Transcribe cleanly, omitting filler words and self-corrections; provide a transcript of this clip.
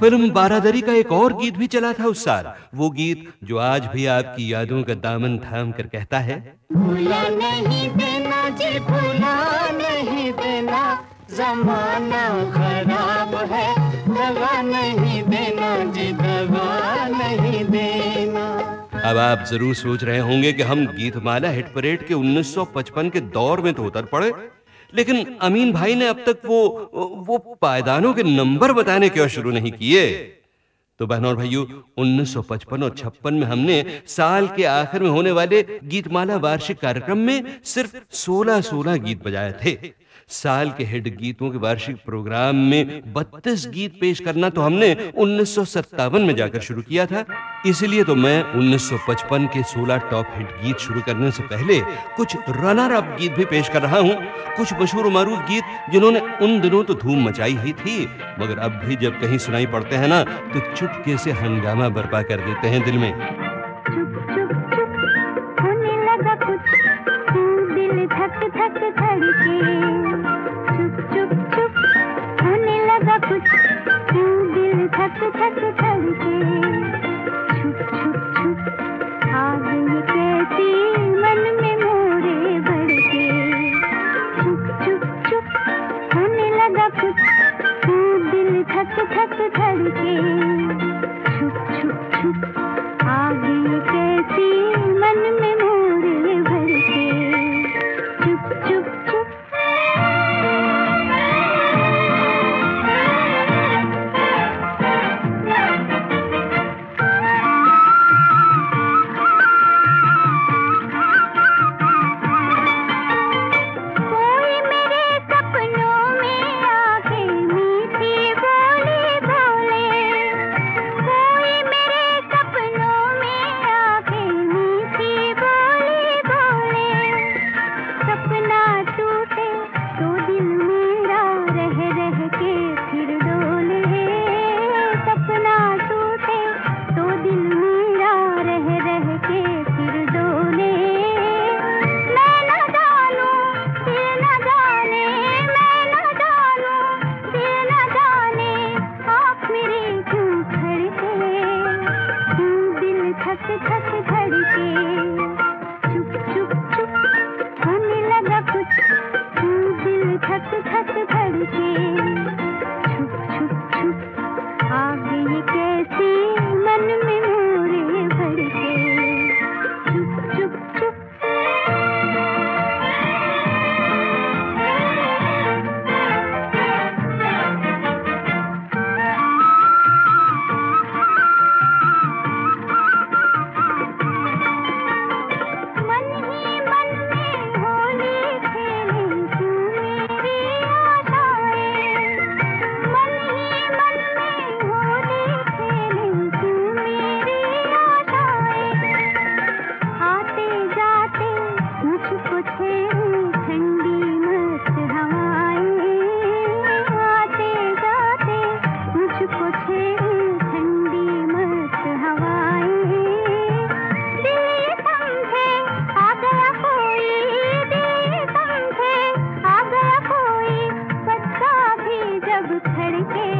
Film बारादरी का एक और गीत भी चला था उस साल, वो गीत जो आज भी आपकी यादों का दामन थाम कर कहता है, भूला नहीं देना जी, भूला नहीं देना, जमाना खराब है, दगा नहीं देना जी, दगा नहीं देना। अब आप जरूर सोच रहे होंगे कि हम गीतमाला हिट परेड के 1955 के दौर में तो उतर पड़े, लेकिन अमीन भाई ने अब तक वो पायदानों के नंबर बताने क्यों शुरू नहीं किए। तो बहनों और भाइयों, 1955 और 56 में हमने साल के आखिर में होने वाले गीतमाला वार्षिक कार्यक्रम में सिर्फ 16 गीत बजाए थे। साल के हिट गीतों के वार्षिक प्रोग्राम में 32 गीत पेश करना तो हमने 1957 में जाकर शुरू किया था। इसलिए तो मैं 1955 के 16 टॉप हिट गीत शुरू करने से पहले कुछ रनर अप गीत भी पेश कर रहा हूं, कुछ मशहूर मारूफ गीत जिन्होंने उन दिनों तो धूम मचाई ही थी, मगर अब भी जब कहीं सुनाई पड़ते हैं ना तो चुपके से हंगामा बर्पा कर देते हैं दिल में। चुप चुप चुप होने लगा कुछ, दिल धक धक धड़के, चुप चुप चुप होने लगा कुछ, दिल धक धक धड़के, छुप छुप छुप आग ये कैसी मन में मोरे भड़के, चुप चुप चुप होने लगा कुछ, दिल धक धक धड़के, छुप छुप छुप आग ये कैसी मन में मोरे भड़के, चुप चुप चुप। कोई मेरे सपनों में आके मीठी बोली बोले, कोई मेरे सपनों में आके मीठी बोली बोले, सपना टूटे तो दिल मेरा रह रह के फिर डोले, सपना टूटे तो दिल मेरा रह रह के फिर डोले, मैं न जानूं दिल न जाने, मैं न जानूं दिल न जाने, आप मेरे क्यों धड़के, दिल धक धक धड़के, चुप चुप चुप होने लगा कुछ, दिल धक धक धड़के, छुप छुप छुप आग ये कैसी मन में मोरे भड़के, चुप चुप चुप। मन ही मन में होली खेले तू मेरी आशाएं, मन ही मन में होली खेले तू मेरी आशाएं, आते जाते मुझको छेड़े ठंडी मस्त हवाएं, आते जाते मुझको छेड़े ठंडी मस्त हवाएं, दिल समझे आ गया कोई, दिल समझे आ गया कोई, बच्चा भी जब धड़के,